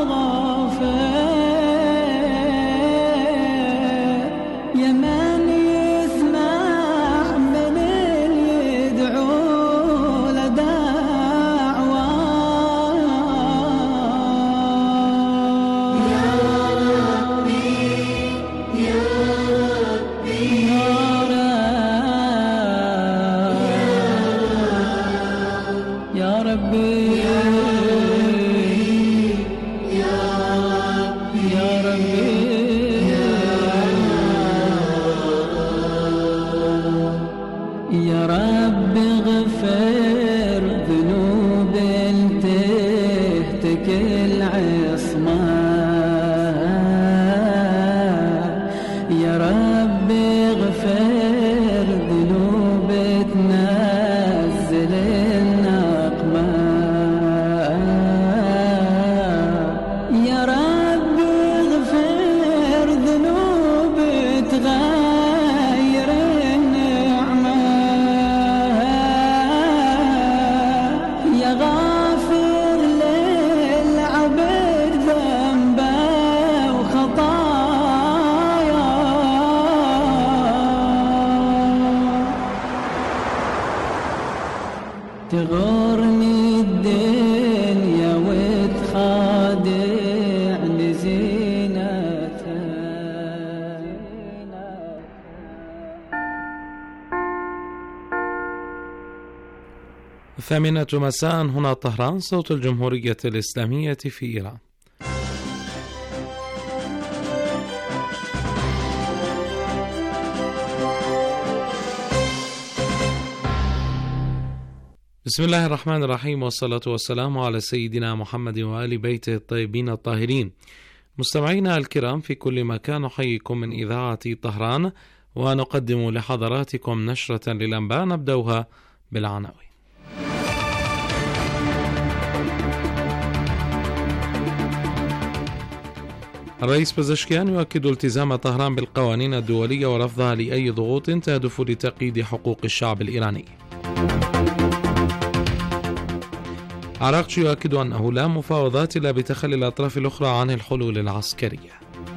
غافر يا من يسمع من يدعو لدعوة يا ربي يا ربي يا ربي يا ربي يا رب اغفر ذنوب تهتك العصمة يا رب اغفر ذنوب تنزل النقمة يا رب اغفر ذنوب تغير النعمة يا غافر للعبد ذنبه وخطايا تغرني الدنيا وتخادع لزينتها 8 مساء هنا طهران، صوت الجمهورية الإسلامية في إيران. بسم الله الرحمن الرحيم، والصلاة والسلام على سيدنا محمد وآل بيته الطيبين الطاهرين. مستمعينا الكرام في كل مكان، نحييكم من إذاعة طهران ونقدم لحضراتكم نشرة للأنباء نبدأها بالعناوين. الرئيس بزشكيان يؤكد التزام طهران بالقوانين الدولية ورفضها لأي ضغوط تهدف لتقييد حقوق الشعب الإيراني. عراقچي يؤكد أنه لا مفاوضات إلا بتخلي الأطراف الأخرى عن الحلول العسكرية.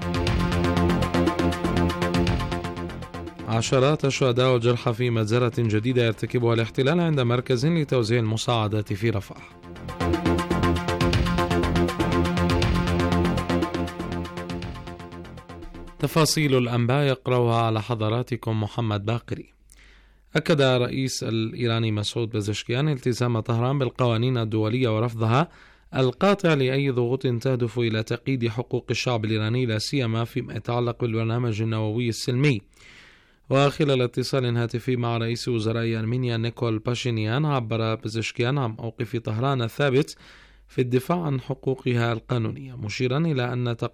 عشرات الشهداء والجرحى في مجزرة جديدة يرتكبها الاحتلال عند مركز لتوزيع المساعدات في رفح. تفاصيل الأنباء يقرأها على حضراتكم محمد باقري. أكد الرئيس الإيراني مسعود بزشكيان التزام طهران بالقوانين الدولية ورفضها القاطع لأي ضغوط تهدف إلى تقييد حقوق الشعب الإيراني لا سيما فيما يتعلق بالبرنامج النووي السلمي. وخلال اتصال هاتفي مع رئيس وزراء أرمينيا نيكول باشينيان، عبر بزشكيان عن موقف طهران الثابت في الدفاع عن حقوقها القانونية، مشيرا إلى أن